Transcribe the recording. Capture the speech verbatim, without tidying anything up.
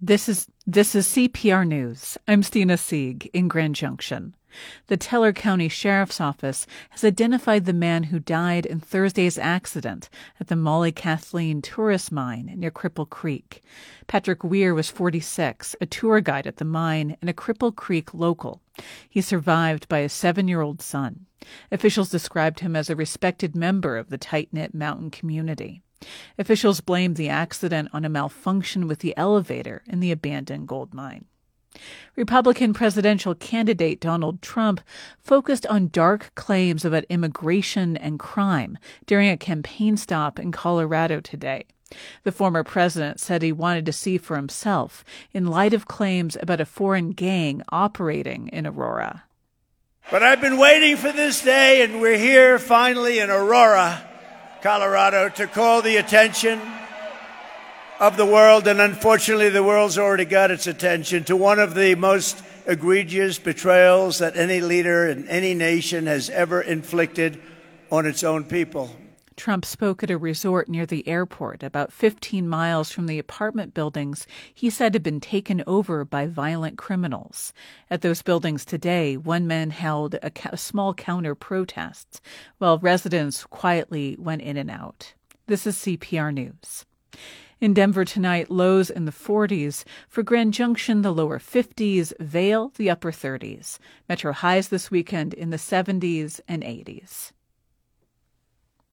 This is this is C P R News. I'm Stina Sieg in Grand Junction. The Teller County Sheriff's Office has identified the man who died in Thursday's accident at the Molly Kathleen tourist mine near Cripple Creek. Patrick Weir was forty-six, a tour guide at the mine and a Cripple Creek local. He's survived by a seven-year-old son. Officials described him as a respected member of the tight-knit mountain community. Officials blamed the accident on a malfunction with the elevator in the abandoned gold mine. Republican presidential candidate Donald Trump focused on dark claims about immigration and crime during a campaign stop in Colorado today. The former president said he wanted to see for himself in light of claims about a foreign gang operating in Aurora. But I've been waiting for this day, and we're here finally in Aurora, Colorado, to call the attention of the world, and unfortunately the world's already got its attention, to one of the most egregious betrayals that any leader in any nation has ever inflicted on its own people. Trump spoke at a resort near the airport, about fifteen miles from the apartment buildings he said had been taken over by violent criminals. At those buildings today, one man held a, ca- a small counter-protest, while residents quietly went in and out. This is C P R News. In Denver tonight, lows in the forties. For Grand Junction, the lower fifties. Vail, the upper thirties. Metro highs this weekend in the seventies and eighties.